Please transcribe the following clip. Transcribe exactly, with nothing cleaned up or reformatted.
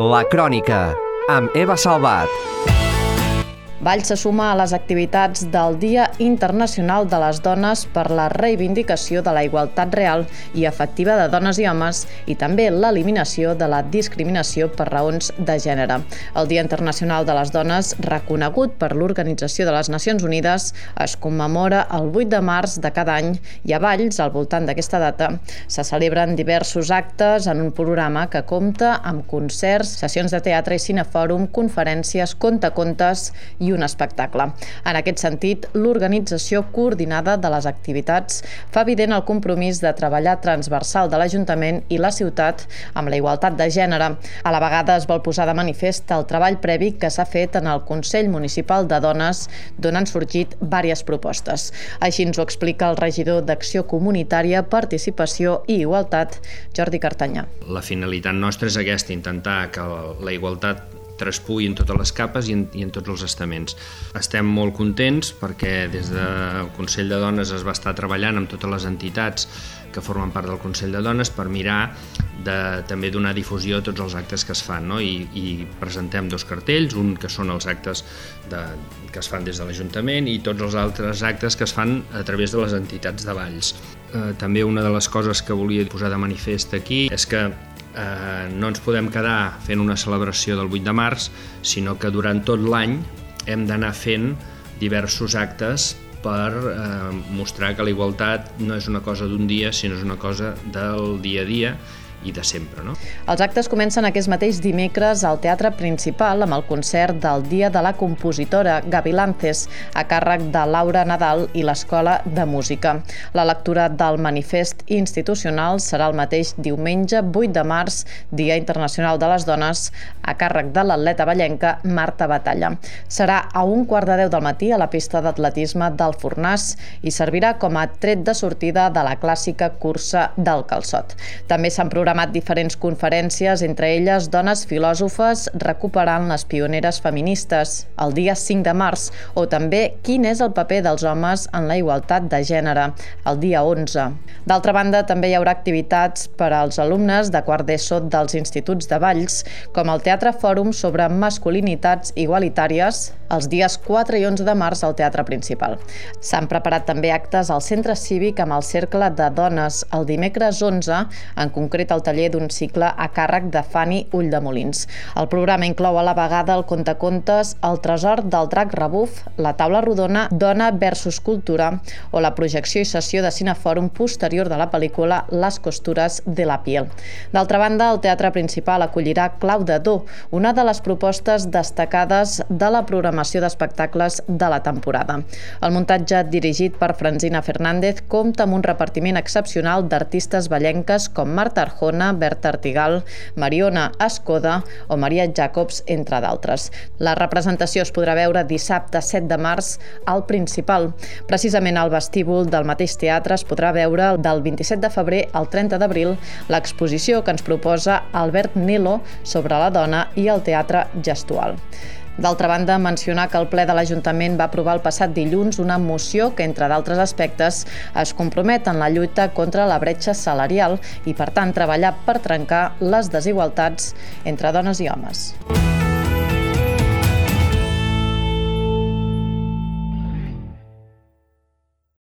La Crònica, amb Eva Salvat. Valls se suma a les activitats del Dia Internacional de les Dones per la reivindicació de la igualtat real i efectiva de dones i homes i també l'eliminació de la discriminació per raons de gènere. El Dia Internacional de les Dones, reconegut per l'Organització de les Nacions Unides, es commemora el vuit de març de cada any i a Valls, al voltant d'aquesta data, se celebren diversos actes en un programa que compta amb concerts, sessions de teatre i cinefòrum, conferències, contacontes i un espectacle. En aquest sentit, l'organització coordinada de les activitats fa evident el compromís de treballar transversal de l'Ajuntament i la ciutat amb la igualtat de gènere. A la vegada es vol posar de manifest el treball previ que s'ha fet en el Consell Municipal de Dones, d'on han sorgit diverses propostes. Així ens ho explica el regidor d'Acció Comunitària, Participació i Igualtat, Jordi Cartanyà. La finalitat nostra és aquesta, intentar que la igualtat traspugui en totes les capes i en, i en tots els estaments. Estem molt contents perquè des del Consell de Dones es va estar treballant amb totes les entitats que formen part del Consell de Dones per mirar de també donar difusió a tots els actes que es fan, no? I, i presentem dos cartells, un que són els actes de, que es fan des de l'Ajuntament i tots els altres actes que es fan a través de les entitats de Valls. Eh, també una de les coses que volia posar de manifest aquí és que Eh, no ens podem quedar fent una celebració del vuit de març, sinó que durant tot l'any hem d'anar fent diversos actes per eh, mostrar que la igualtat no és una cosa d'un dia, sinó és una cosa del dia a dia i de sempre, no? Els actes comencen aquest mateix dimecres al Teatre Principal amb el concert del Dia de la Compositora Gavilances a càrrec de Laura Nadal i l'Escola de Música. La lectura del manifest institucional serà el mateix diumenge vuit de març, Dia Internacional de les Dones, a càrrec de l'atleta vallenca Marta Batalla. Serà a un quart de deu del matí a la pista d'atletisme del Fornàs i servirà com a tret de sortida de la clàssica cursa del calçot. També s'han programat diferents conferències, entre elles Dones filòsofes recuperant les pioneres feministes, el dia cinc de març, o també Quin és el paper dels homes en la igualtat de gènere, el dia onze. D'altra banda, també hi haurà activitats per als alumnes de quart d'ESO dels instituts de Valls, com el Teatre Fòrum sobre masculinitats igualitàries, els dies quatre i onze de març al Teatre Principal. S'han preparat també actes al Centre Cívic amb el Cercle de Dones el dimecres onze, en concret el taller d'un cicle a càrrec de Fanny Ulldemolins. El programa inclou a la vegada el contacontes El tresor del drac rebuf, la taula rodona Dona versus Cultura o la projecció i sessió de cinefòrum posterior de la pel·lícula Les costures de la piel. D'altra banda, el Teatre Principal acollirà Clau de Do, una de les propostes destacades de la programació d'espectacles de la temporada. El muntatge dirigit per Francina Fernández compta amb un repartiment excepcional d'artistes vallenques com Marta Arjona, Berta Artigal, Mariona Escoda o Maria Jacobs, entre d'altres. La representació es podrà veure dissabte set de març al Principal. Precisament al vestíbul del mateix teatre es podrà veure del vint-i-set de febrer al trenta d'abril l'exposició que ens proposa Albert Nilo sobre la dona i el teatre gestual. D'altra banda, mencionar que el ple de l'Ajuntament va aprovar el passat dilluns una moció que, entre d'altres aspectes, es compromet en la lluita contra la bretxa salarial i, per tant, treballar per trencar les desigualtats entre dones i homes.